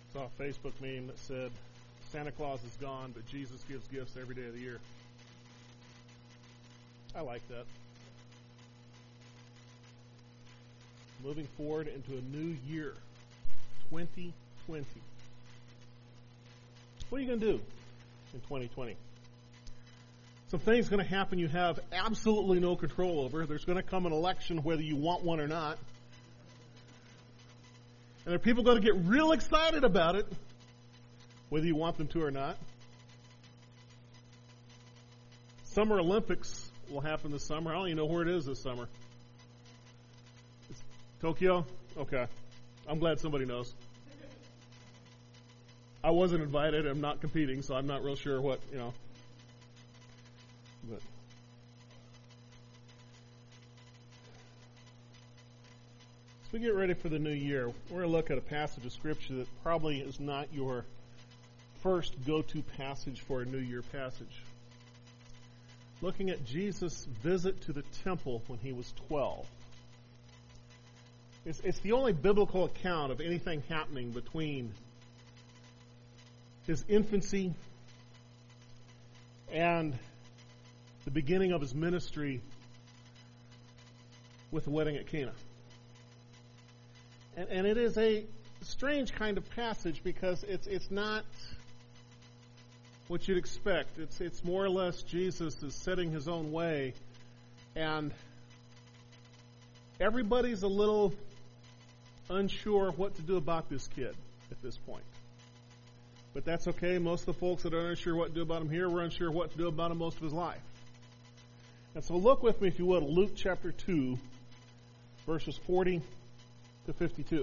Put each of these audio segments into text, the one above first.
Saw a Facebook meme that said, Santa Claus is gone, but Jesus gives gifts every day of the year. I like that. Moving forward into a new year, 2020. What are you going to do in 2020? Some things are going to happen you have absolutely no control over. There's going to come an election whether you want one or not. And there are people going to get real excited about it, whether you want them to or not. Summer Olympics will happen this summer. I don't even know where it is this summer. It's Tokyo? Okay. I'm glad somebody knows. I wasn't invited. I'm not competing, so I'm not real sure what, But as we get ready for the new year, we're going to look at a passage of Scripture that probably is not your first go-to passage for a New Year passage. Looking at Jesus' visit to the temple when he was 12. It's the only biblical account of anything happening between his infancy and the beginning of his ministry with the wedding at Cana. And it is a strange kind of passage because it's not what you'd expect. It's more or less Jesus is setting his own way, and everybody's a little unsure what to do about this kid at this point. But that's okay. Most of the folks that are unsure what to do about him here were unsure what to do about him most of his life. And so look with me, if you would, Luke chapter 2, verses 40 to 52.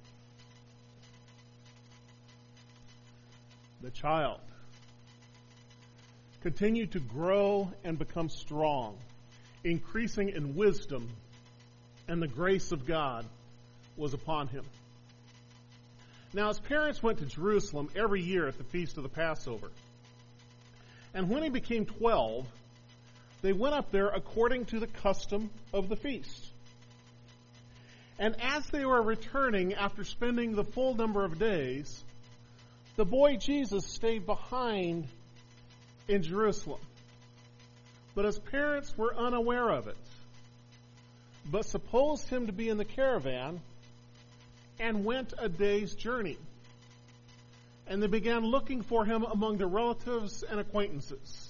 The child continued to grow and become strong, increasing in wisdom, and the grace of God was upon him. Now his parents went to Jerusalem every year at the feast of the Passover. And when he became 12, they went up there according to the custom of the feast. And as they were returning after spending the full number of days, the boy Jesus stayed behind in Jerusalem. But his parents were unaware of it, but supposed him to be in the caravan and went a day's journey. And they began looking for him among their relatives and acquaintances.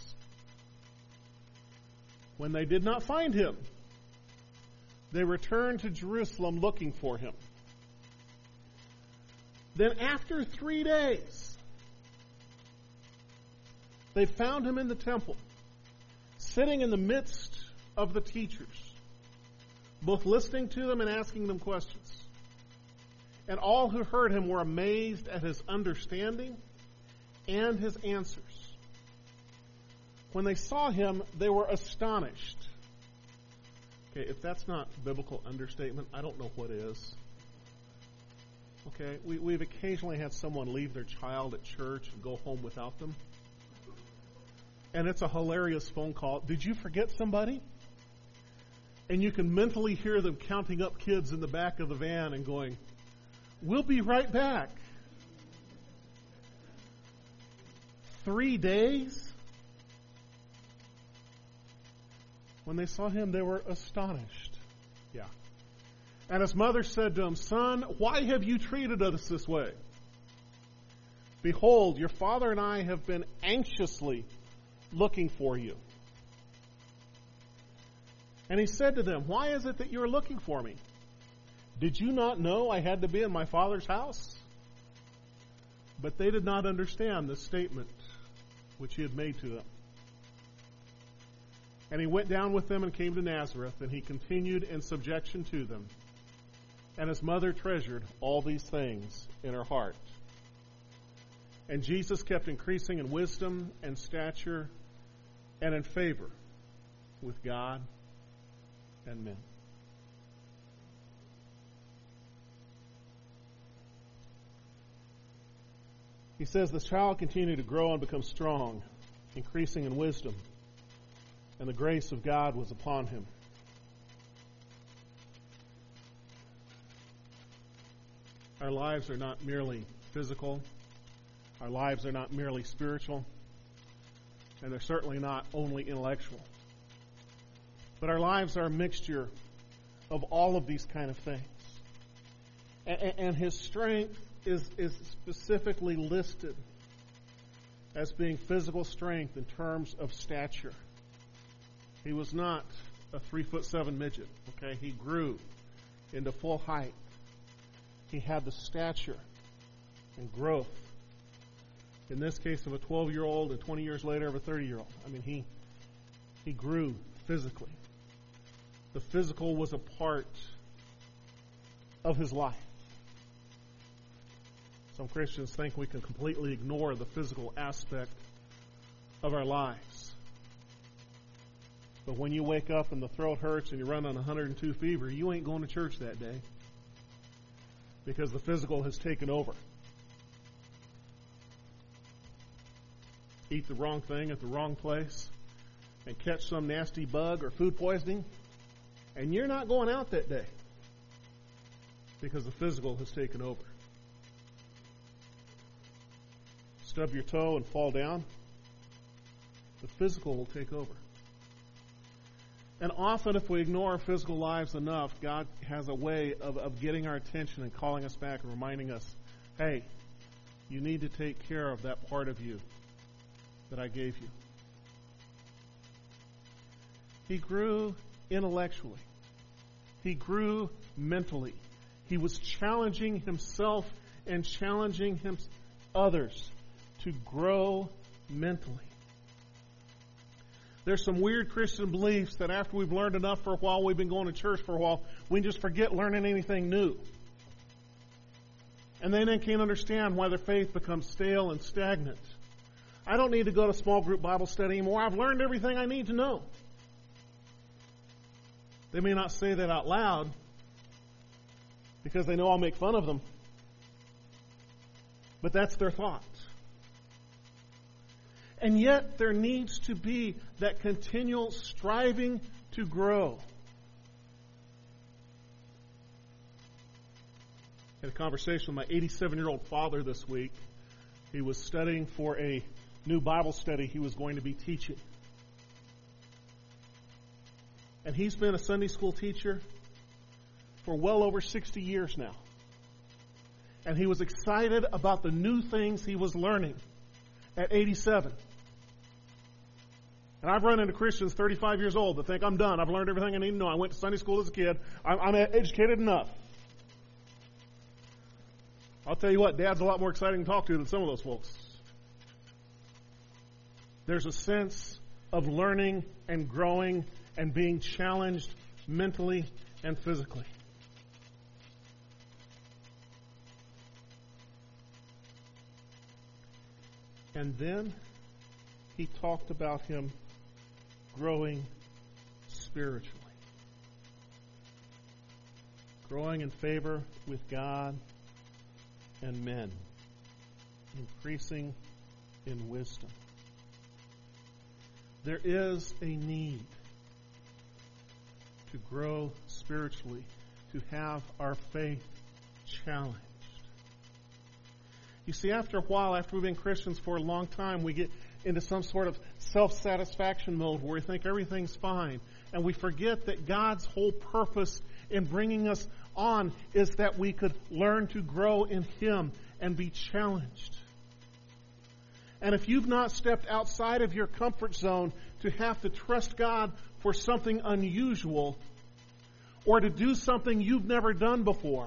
When they did not find him, they returned to Jerusalem looking for him. Then after 3 days, they found him in the temple, sitting in the midst of the teachers, both listening to them and asking them questions. And all who heard him were amazed at his understanding and his answers. When they saw him, they were astonished. Okay, if that's not biblical understatement, I don't know what is. Okay, we've occasionally had someone leave their child at church and go home without them. And it's a hilarious phone call. Did you forget somebody? And you can mentally hear them counting up kids in the back of the van and going, "We'll be right back." 3 days? When they saw him, they were astonished. Yeah. And his mother said to him, "Son, why have you treated us this way? Behold, your father and I have been anxiously looking for you." And he said to them, "Why is it that you are looking for me? Did you not know I had to be in my Father's house?" But they did not understand the statement which he had made to them. And he went down with them and came to Nazareth, and he continued in subjection to them. And his mother treasured all these things in her heart. And Jesus kept increasing in wisdom and stature and in favor with God and men. He says, the child continued to grow and become strong, increasing in wisdom, and the grace of God was upon him. Our lives are not merely physical. Our lives are not merely spiritual. And they're certainly not only intellectual. But our lives are a mixture of all of these kind of things. And his strength is specifically listed as being physical strength in terms of stature. He was not a 3'7" midget. Okay, he grew into full height. He had the stature and growth. In this case, of a 12-year-old, and 20 years later, of a 30-year-old. I mean, he grew physically. The physical was a part of his life. Some Christians think we can completely ignore the physical aspect of our lives. But when you wake up and the throat hurts and you run on 102 fever, you ain't going to church that day because the physical has taken over. Eat the wrong thing at the wrong place and catch some nasty bug or food poisoning, and you're not going out that day because the physical has taken over. Stub your toe and fall down, the physical will take over. And often if we ignore our physical lives enough, God has a way of getting our attention and calling us back and reminding us, hey, you need to take care of that part of you that I gave you. He grew intellectually. He grew mentally. He was challenging himself and challenging others to grow mentally. There's some weird Christian beliefs that after we've learned enough for a while, we've been going to church for a while, we just forget learning anything new. And they then can't understand why their faith becomes stale and stagnant. I don't need to go to small group Bible study anymore. I've learned everything I need to know. They may not say that out loud because they know I'll make fun of them. But that's their thought. And yet there needs to be that continual striving to grow. I had a conversation with my 87-year-old father this week. He was studying for a new Bible study he was going to be teaching. And he's been a Sunday school teacher for well over 60 years now. And he was excited about the new things he was learning at 87. And I've run into Christians 35 years old that think I'm done. I've learned everything I need to know. I went to Sunday school as a kid. I'm educated enough. I'll tell you what, Dad's a lot more exciting to talk to than some of those folks. There's a sense of learning and growing and being challenged mentally and physically. And then he talked about him growing spiritually. Growing in favor with God and men. Increasing in wisdom. There is a need to grow spiritually, to have our faith challenged. You see, after a while, after we've been Christians for a long time, we get into some sort of self-satisfaction mode where we think everything's fine. And we forget that God's whole purpose in bringing us on is that we could learn to grow in Him and be challenged. And if you've not stepped outside of your comfort zone to have to trust God for something unusual or to do something you've never done before,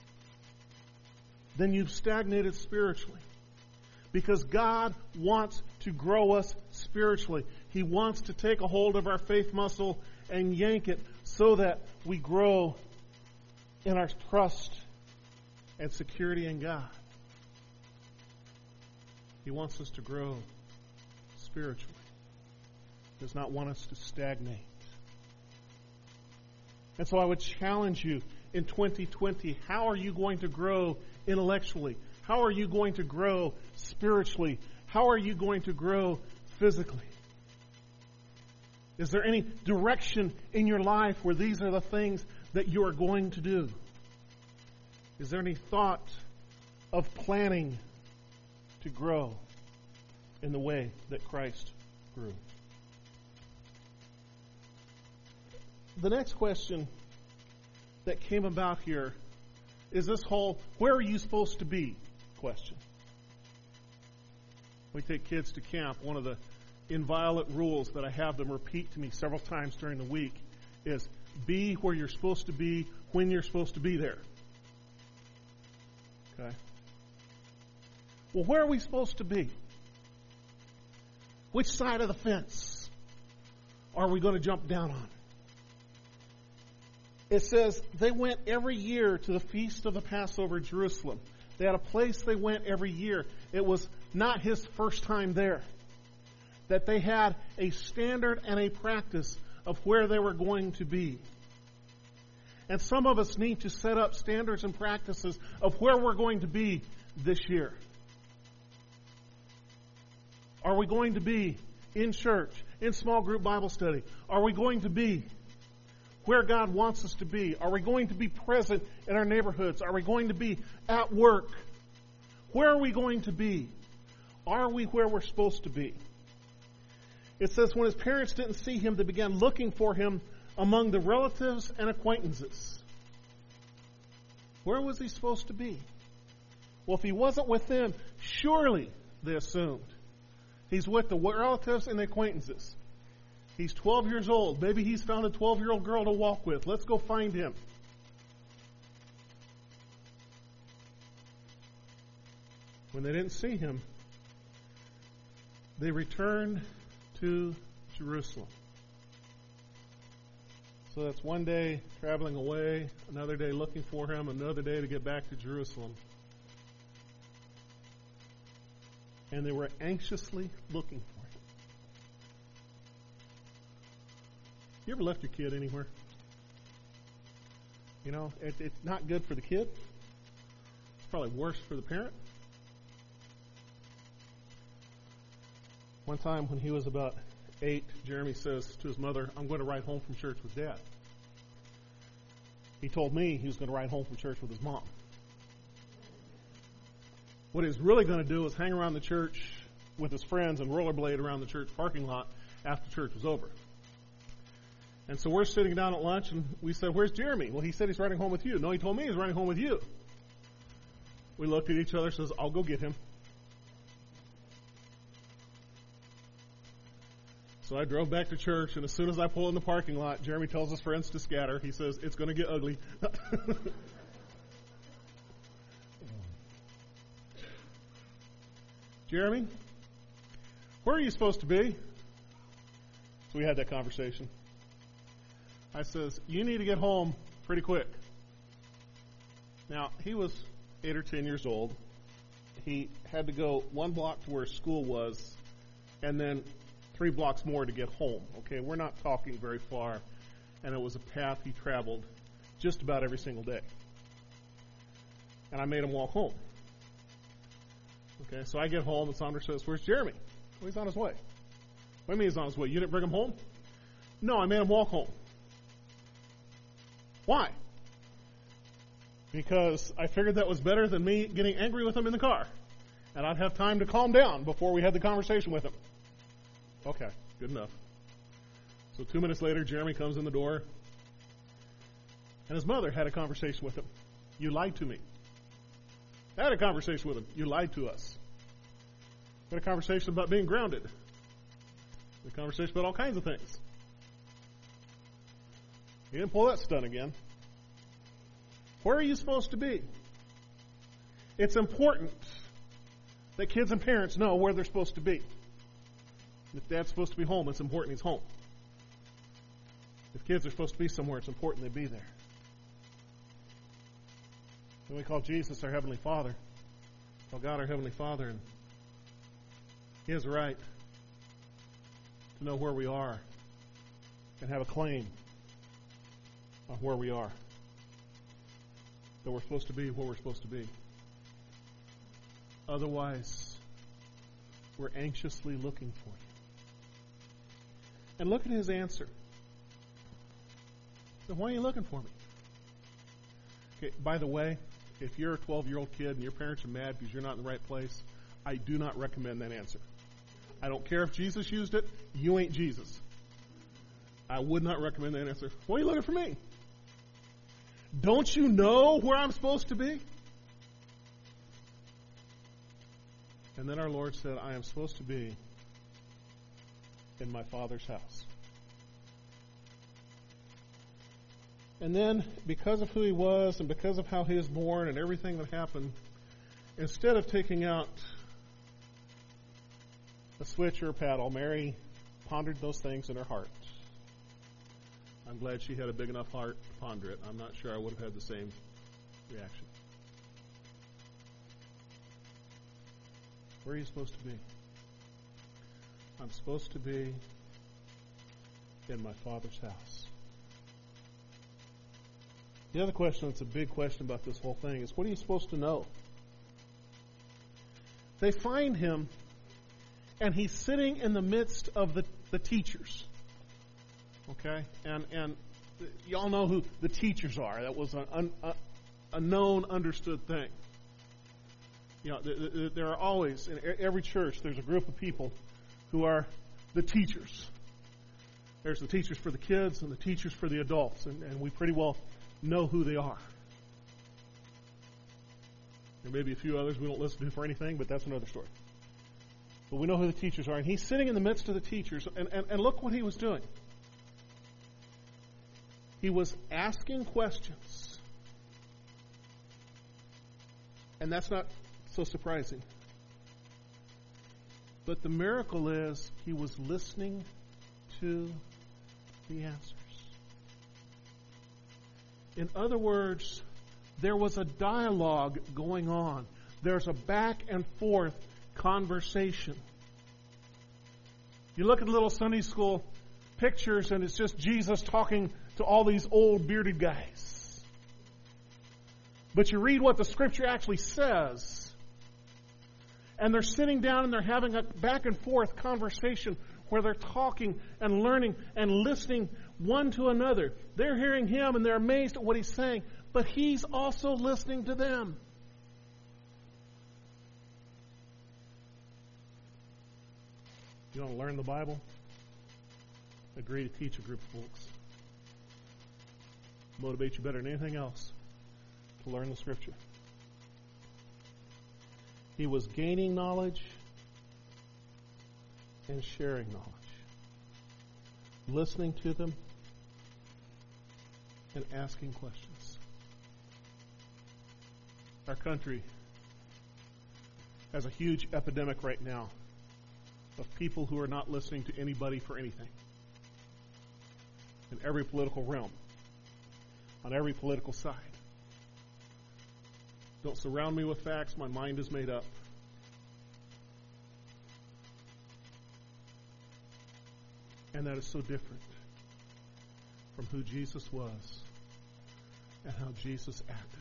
then you've stagnated spiritually. Because God wants to grow us spiritually. He wants to take a hold of our faith muscle and yank it so that we grow in our trust and security in God. He wants us to grow spiritually. He does not want us to stagnate. And so I would challenge you in 2020, how are you going to grow intellectually? How are you going to grow spiritually? How are you going to grow physically? Is there any direction in your life where these are the things that you are going to do? Is there any thought of planning to grow in the way that Christ grew. The next question that came about here is this whole, where are you supposed to be question. We take kids to camp. One of the inviolate rules that I have them repeat to me several times during the week is be where you're supposed to be when you're supposed to be there. Okay? Well, where are we supposed to be? Which side of the fence are we going to jump down on? It says they went every year to the feast of the Passover in Jerusalem. They had a place they went every year. It was not his first time there. That they had a standard and a practice of where they were going to be. And some of us need to set up standards and practices of where we're going to be this year. Are we going to be in church, in small group Bible study? Are we going to be where God wants us to be? Are we going to be present in our neighborhoods? Are we going to be at work? Where are we going to be? Are we where we're supposed to be? It says when his parents didn't see him, they began looking for him among the relatives and acquaintances. Where was he supposed to be? Well, if he wasn't with them, surely, they assumed, he's with the relatives and the acquaintances. He's 12 years old. Maybe he's found a 12-year-old girl to walk with. Let's go find him. When they didn't see him, they returned to Jerusalem. So that's one day traveling away, another day looking for him, another day to get back to Jerusalem. And they were anxiously looking for him. You ever left your kid anywhere? You know, it's not good for the kid. It's probably worse for the parent. One time when he was about 8, Jeremy says to his mother, I'm going to ride home from church with Dad. He told me he was going to ride home from church with his mom. What he was really going to do was hang around the church with his friends and rollerblade around the church parking lot after church was over. And so we're sitting down at lunch, and we said, where's Jeremy? Well, he said he's riding home with you. No, he told me he's riding home with you. We looked at each other and says, I'll go get him. So I drove back to church, and as soon as I pull in the parking lot, Jeremy tells his friends to scatter. He says, it's going to get ugly. Jeremy, where are you supposed to be? So we had that conversation. I says, you need to get home pretty quick. Now, he was 8 or 10 years old. He had to go 1 block to where school was, and then 3 blocks more to get home. Okay, we're not talking very far, and it was a path he traveled just about every single day. And I made him walk home. Okay, so I get home, and Sandra says, where's Jeremy? Well, he's on his way. What do you mean he's on his way? You didn't bring him home? No, I made him walk home. Why? Because I figured that was better than me getting angry with him in the car. And I'd have time to calm down before we had the conversation with him. Okay, good enough. So 2 minutes later, Jeremy comes in the door. And his mother had a conversation with him. You lied to me. I had a conversation with him. You lied to us. We had a conversation about being grounded. A conversation about all kinds of things. He didn't pull that stunt again. Where are you supposed to be? It's important that kids and parents know where they're supposed to be. If Dad's supposed to be home, it's important he's home. If kids are supposed to be somewhere, it's important they be there. When we call Jesus our Heavenly Father, call God our Heavenly Father, and He has a right to know where we are and have a claim on where we are. That we're supposed to be where we're supposed to be. Otherwise, we're anxiously looking for you. And look at his answer. So why are you looking for me? Okay, by the way, if you're a 12-year-old kid and your parents are mad because you're not in the right place, I do not recommend that answer. I don't care if Jesus used it. You ain't Jesus. I would not recommend that answer. Why are you looking for me? Don't you know where I'm supposed to be? And then our Lord said, I am supposed to be in my Father's house. And then, because of who he was and because of how he was born and everything that happened, instead of taking out a switch or a paddle, Mary pondered those things in her heart. I'm glad she had a big enough heart to ponder it. I'm not sure I would have had the same reaction. Where are you supposed to be? I'm supposed to be in my Father's house. The other question that's a big question about this whole thing is, what are you supposed to know? They find him, and he's sitting in the midst of the teachers. Okay? And y'all know who the teachers are. That was a known, understood thing. You know, there are always, in every church, there's a group of people who are the teachers. There's the teachers for the kids and the teachers for the adults, and we pretty well know who they are. There may be a few others we don't listen to for anything, but that's another story. But we know who the teachers are, and he's sitting in the midst of the teachers, and look what he was doing. He was asking questions. And that's not so surprising. But the miracle is he was listening to the answers. In other words, there was a dialogue going on. There's a back and forth conversation. You look at little Sunday school pictures and it's just Jesus talking to all these old bearded guys. But you read what the Scripture actually says, and they're sitting down and they're having a back and forth conversation where they're talking and learning and listening one to another. They're hearing him and they're amazed at what he's saying, but he's also listening to them. You want to learn the Bible? Agree to teach a group of folks. Motivate you better than anything else to learn the Scripture. He was gaining knowledge and sharing knowledge. Listening to them and asking questions. Our country has a huge epidemic right now of people who are not listening to anybody for anything. In every political realm. On every political side. Don't surround me with facts. My mind is made up. And that is so different from who Jesus was and how Jesus acted.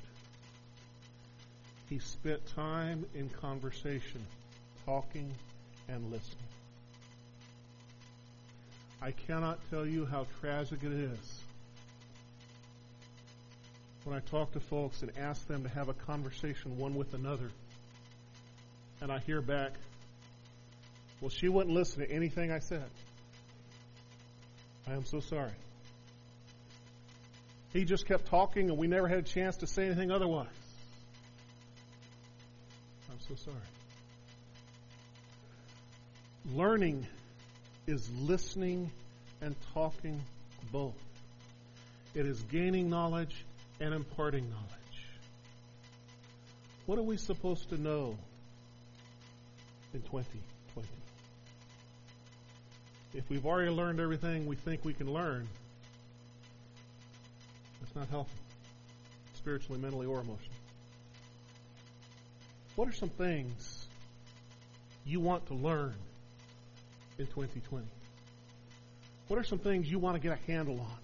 He spent time in conversation, talking and listening. I cannot tell you how tragic it is when I talk to folks and ask them to have a conversation one with another, and I hear back, well, she wouldn't listen to anything I said. I am so sorry. He just kept talking and we never had a chance to say anything otherwise. I'm so sorry. Learning is listening and talking both. It is gaining knowledge and imparting knowledge. What are we supposed to know in 2020? If we've already learned everything we think we can learn, that's not healthy, spiritually, mentally, or emotionally. What are some things you want to learn in 2020? What are some things you want to get a handle on?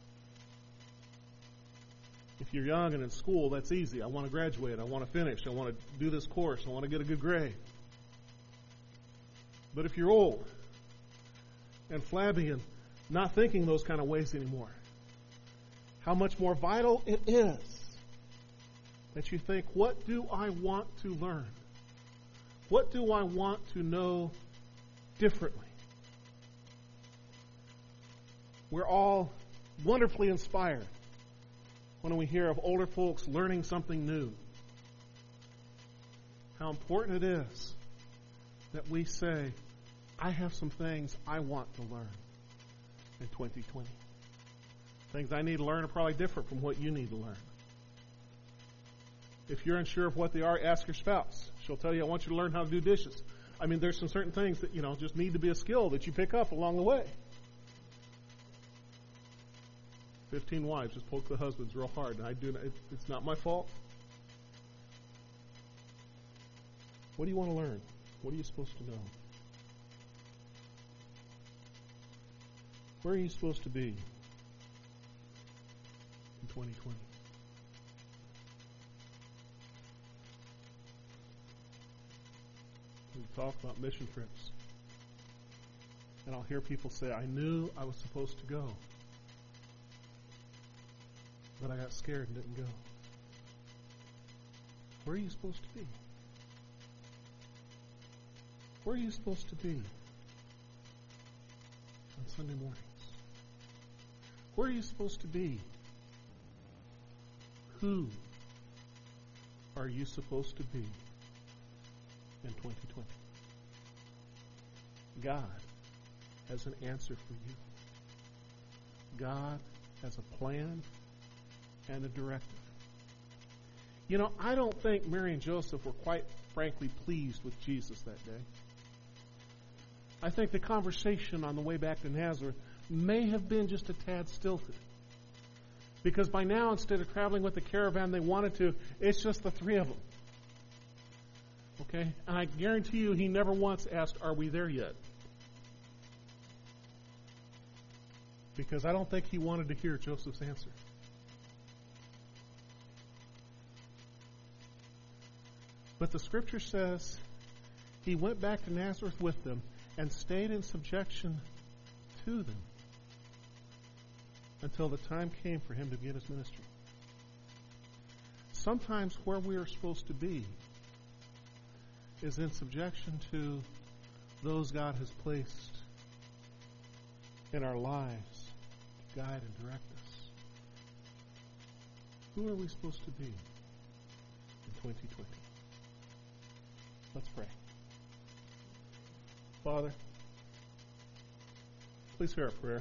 If you're young and in school, that's easy. I want to graduate. I want to finish. I want to do this course. I want to get a good grade. But if you're old and flabby and not thinking those kind of ways anymore, how much more vital it is that you think, what do I want to learn? What do I want to know differently? We're all wonderfully inspired when we hear of older folks learning something new. How important it is that we say, I have some things I want to learn in 2020. Things I need to learn are probably different from what you need to learn. If you're unsure of what they are, ask your spouse. She'll tell you, I want you to learn how to do dishes. I mean, there's some certain things that, just need to be a skill that you pick up along the way. 15 wives just poke the husbands real hard, and it's not my fault. What do you want to learn? What are you supposed to know? Where are you supposed to be in 2020? We talk about mission trips. And I'll hear people say, I knew I was supposed to go, but I got scared and didn't go. Where are you supposed to be? Where are you supposed to be on Sunday mornings? Where are you supposed to be? Who are you supposed to be in 2020? God has an answer for you. God has a plan and a directive. I don't think Mary and Joseph were quite frankly pleased with Jesus that day. I think the conversation on the way back to Nazareth may have been just a tad stilted. Because by now, instead of traveling with the caravan they wanted to, it's just the three of them. Okay? And I guarantee you he never once asked, are we there yet? Because I don't think he wanted to hear Joseph's answer. But the scripture says he went back to Nazareth with them and stayed in subjection to them until the time came for him to begin his ministry. Sometimes where we are supposed to be is in subjection to those God has placed in our lives to guide and direct us. Who are we supposed to be in 2020? Let's pray. Father, please hear our prayer.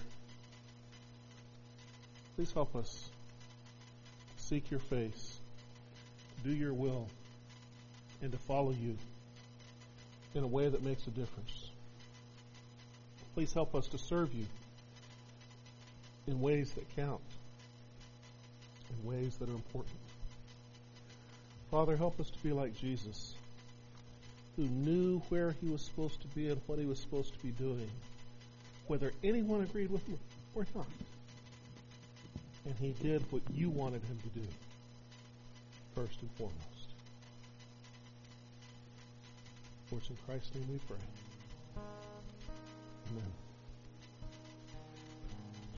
Please help us to seek your face, to do your will, and to follow you in a way that makes a difference. Please help us to serve you in ways that count, in ways that are important. Father, help us to be like Jesus, who knew where he was supposed to be and what he was supposed to be doing, whether anyone agreed with him or not. And he did what you wanted him to do, first and foremost. For it's in Christ's name we pray. Amen.